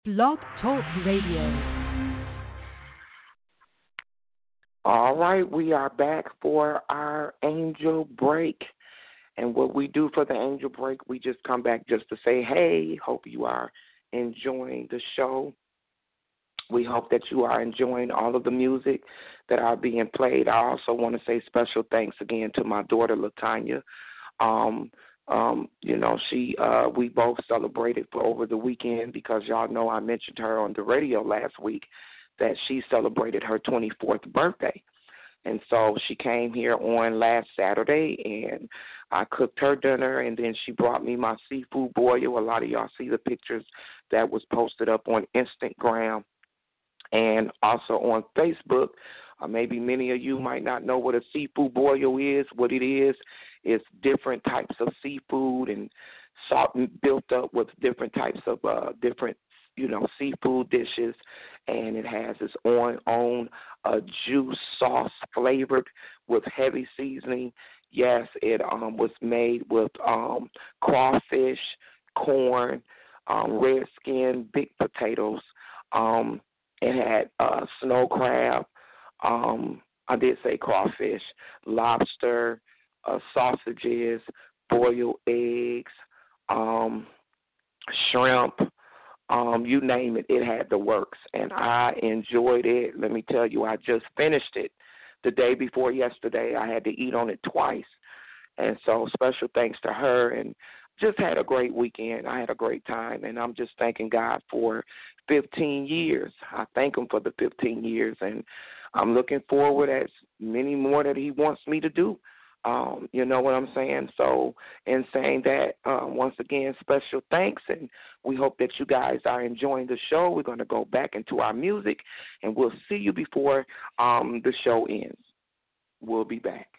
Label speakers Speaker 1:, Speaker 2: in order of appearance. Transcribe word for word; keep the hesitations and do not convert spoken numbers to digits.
Speaker 1: Blog Talk Radio.
Speaker 2: All right, we are back for our Angel Break. And what we do for the Angel Break, we just come back just to say, hey, hope you are enjoying the show. We hope that you are enjoying all of the music that are being played. I also want to say special thanks again to my daughter, LaTanya. Um, um, you know, she uh, we both celebrated for over the weekend because y'all know I mentioned her on the radio last week that she celebrated her twenty-fourth birthday. And so she came here on last Saturday, and I cooked her dinner, and then she brought me my seafood boil. A lot of y'all see the pictures that was posted up on Instagram and also on Facebook. Uh, maybe many of you might not know what a seafood boil is. What it is, is different types of seafood and salt built up with different types of uh, different you know, seafood dishes, and it has its own, own uh, juice sauce flavored with heavy seasoning. Yes, it um, was made with um, crawfish, corn, um, red skin, big potatoes. Um, it had uh, snow crab. Um, I did say crawfish, lobster, uh, sausages, boiled eggs, um, shrimp. Um, you name it, it had the works, and I enjoyed it. Let me tell you, I just finished it the day before yesterday. I had to eat on it twice, and so special thanks to her, and just had a great weekend. I had a great time, and I'm just thanking God for fifteen years. I thank him for the fifteen years, and I'm looking forward as many more that he wants me to do. Um, you know what I'm saying? So, in saying that, um, once again, special thanks, and we hope that you guys are enjoying the show. We're going to go back into our music, and we'll see you before um, the show ends. We'll be back.